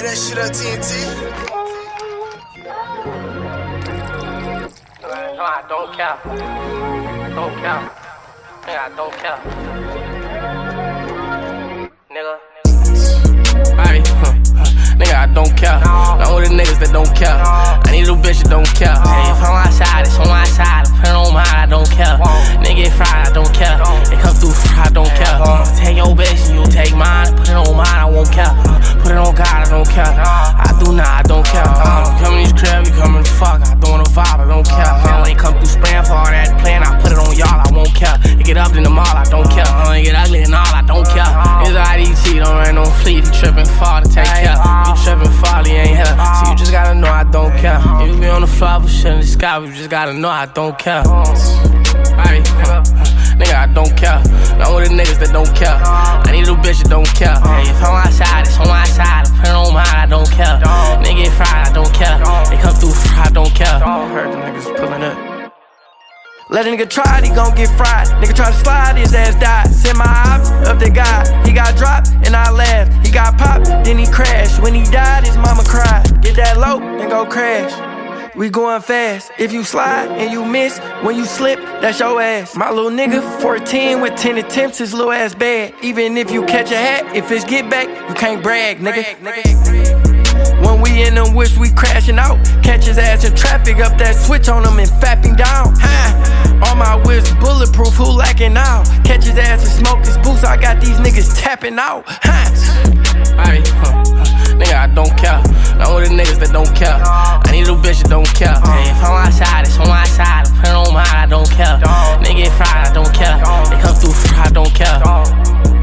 Hey, that shit up, TNT. No, I don't care. Don't care. Nigga, I don't care. Nigga. Alright, nigga, I don't care. Not with the niggas that don't care. I need a bitch that don't care. Hey, if I'm outside, it's on my side. Put it on mine, I don't care. Nigga get fried, I don't care. They come through fry, I don't care. Take your bitch and you take mine. Put it on mine, I won't care. Put it on God, I don't care. I do not, I don't care. Come in these crib, you come in the fuck. I don't wanna vibe, I don't care. When they come through spraying for all that plan, I put it on y'all, I won't care. They get up in the mall, I don't care. They get ugly and all, I don't care. It's IDT, don't run no fleet. If you trippin' far to take care. If you trippin' far, you ain't here. So you just gotta know I don't care. If you be on the floor, but shit in the sky, you just gotta know I don't care. Alright, nigga, I don't care. Not with the niggas that don't care. I need a bitch that don't care. Hey, if I'm outside, it's on my side. Put it on mine, I don't care. Nigga get fried, I don't care. They come through fry, I don't care. Heard them niggas pulling up. Let a nigga try it, he gon' get fried. Nigga try to slide, his ass died. Send my ops up to God. He got dropped and I laughed. He got popped, then he crashed. When he died, his mama cried. Get that low, then go crash. We going fast. If you slide and you miss, when you slip, that's your ass. My little nigga, 14 with 10 attempts, his little ass bad. Even if you catch a hat, if it's get back, you can't brag, nigga. When we in them whips, we crashing out. Catch his ass in traffic, up that switch on him and fap him down. All my whips bulletproof, who lacking out? Catch his ass and smoke his boots, I got these niggas tapping out. Alright, nigga, I don't care. Not with the niggas that don't care. I need a bitch that don't care. Hey, if I'm outside, it's on my side. Put it on mine, I don't care. Nigga get fried, I don't care. They come through fry, I don't care.